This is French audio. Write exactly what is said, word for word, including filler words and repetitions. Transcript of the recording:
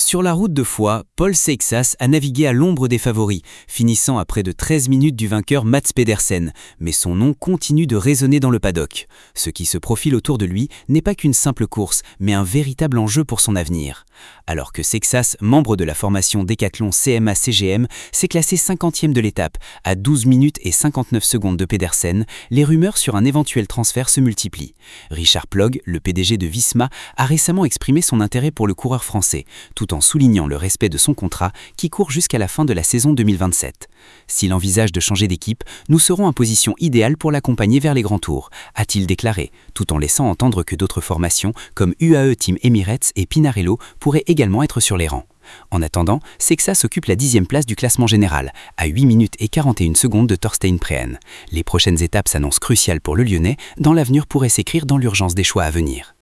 Sur la route de Foix, Paul Seixas a navigué à l'ombre des favoris, finissant à près de treize minutes du vainqueur Mats Pedersen, mais son nom continue de résonner dans le paddock. Ce qui se profile autour de lui n'est pas qu'une simple course, mais un véritable enjeu pour son avenir. Alors que Seixas, membre de la formation Decathlon C M A C G M, s'est classé cinquantième de l'étape, à douze minutes et cinquante-neuf secondes de Pedersen, les rumeurs sur un éventuel transfert se multiplient. Richard Plog, le P D G de Visma, a récemment exprimé son intérêt pour le coureur français, tout en soulignant le respect de son contrat qui court jusqu'à la fin de la saison deux mille vingt-sept. S'il envisage de changer d'équipe, nous serons en position idéale pour l'accompagner vers les grands tours, a-t-il déclaré, tout en laissant entendre que d'autres formations comme U A E Team Emirates et Pinarello pourraient également être sur les rangs. En attendant, Seixas occupe la dixième place du classement général, à huit minutes et quarante et une secondes de Thorstein Prehen. Les prochaines étapes s'annoncent cruciales pour le Lyonnais, dont l'avenir pourrait s'écrire dans l'urgence des choix à venir.